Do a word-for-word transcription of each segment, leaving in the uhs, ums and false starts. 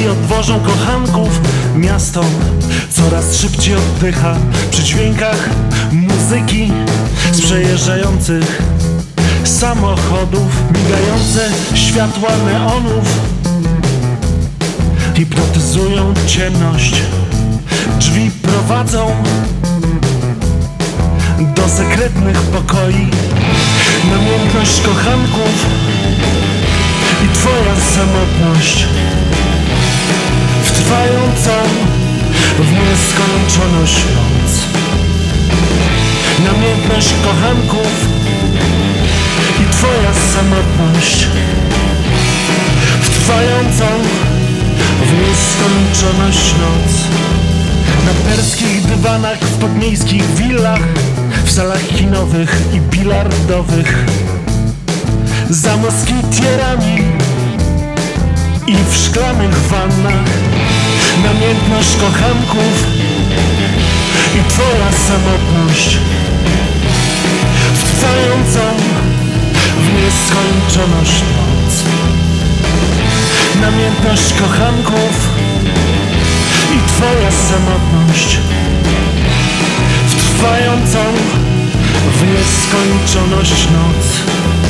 Pociągi odwożą kochanków. Miasto coraz szybciej oddycha przy dźwiękach muzyki z przejeżdżających samochodów. Migające światła neonów hipnotyzują ciemność. Drzwi prowadzą do sekretnych pokoi. Namiętność kochanków i twoja samotność w trwającą w nieskończoność noc. Namiętność kochanków i twoja samotność w trwającą w nieskończoność noc. Na perskich dywanach, w podmiejskich willach, w salach kinowych i bilardowych, za moskitierami i w szklanych wannach. Namiętność kochanków i twoja samotność w trwającą w nieskończoność noc. Namiętność kochanków i twoja samotność w trwającą w nieskończoność noc.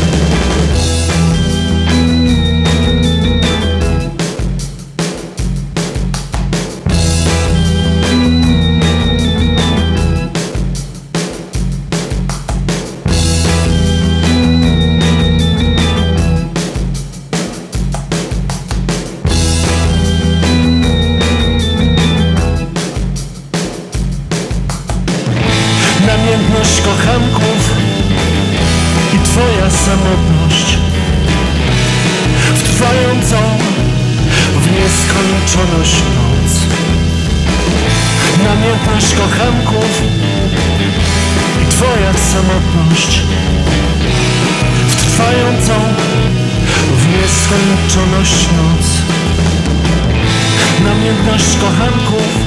Namiętność kochanków i twoja samotność w trwającą w nieskończoność noc. Namiętność kochanków i twoja samotność w trwającą w nieskończoność noc. Namiętność kochanków